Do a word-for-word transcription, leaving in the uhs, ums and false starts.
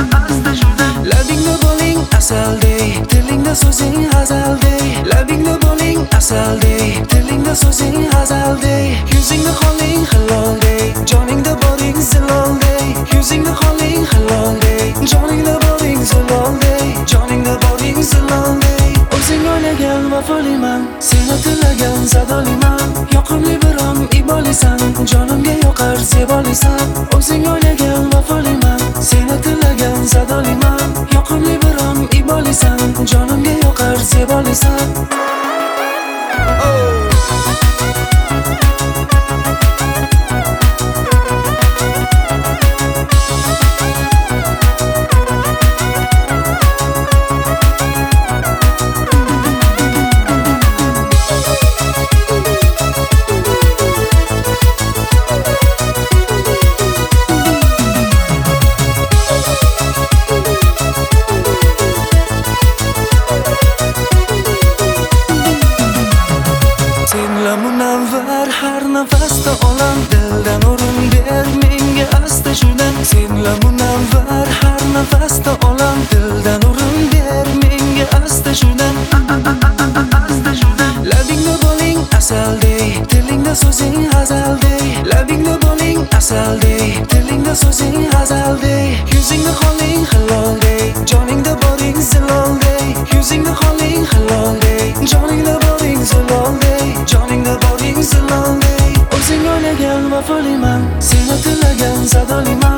Labingda bo'ling asalday, tilingda so'zing hazalday. Labingda bo'ling asalday, tilingda so'zing hazalday. Yuzingda qoling hilolday, joningda boring zilolday. Yuzingda qoling hilolday, joningda boring zilolday. Joningda boring zilolday. O'zing o'ynagan vafoliman, seni tilagan zadoliman. Yoqimli birom ibolisan, jonimga yoqar zebolisan. O'zing o'ynagan vafoliman, seni tilagan zadoliman. Yoqimli birom ibolisan, jonimga yoqar zebolisan. Oh. Munavvar har nafasda olam, dildan o'rin ber menga asta shudan. Senla munavvar har nafasda olam, dildan o'rin ber menga asta shudan. Labingda bo'ling asalday, tilingda so'zing hazalday. Labingda bo'ling asalday, tilingda so'zing hazalday. Yuzingda qoling hilolday, joningda boring zilolday. Yuzingda qoling hilolday, joningda boring zilolday. Joningda boring zilolday. O'zing o'ynagan vafoliman, seni tilagan zadoliman.